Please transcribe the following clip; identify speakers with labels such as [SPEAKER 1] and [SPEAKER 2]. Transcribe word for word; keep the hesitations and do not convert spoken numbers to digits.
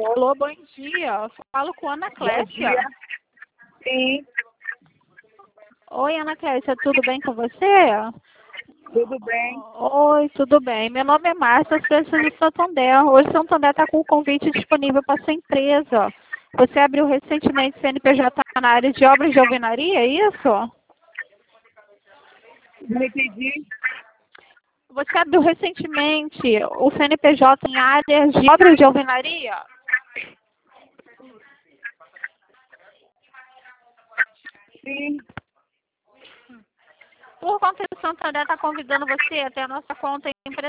[SPEAKER 1] Alô, bom dia. Falo com Ana
[SPEAKER 2] Bom
[SPEAKER 1] Clécia.
[SPEAKER 2] dia. Sim,
[SPEAKER 1] Oi, Ana Clécia, tudo bem com você?
[SPEAKER 2] tudo bem.
[SPEAKER 1] Oi, tudo bem. Meu nome é Márcia, as Preciosas do Santander. Hoje o Santander está com o convite disponível para sua empresa. Você abriu recentemente C N P J na área de obras de alvenaria, é isso?
[SPEAKER 2] Não entendi.
[SPEAKER 1] Você abriu recentemente o C N P J em áreas de obras de alvenaria?
[SPEAKER 2] Sim,
[SPEAKER 1] Por conta que o Santander está convidando você até a nossa conta empresarial.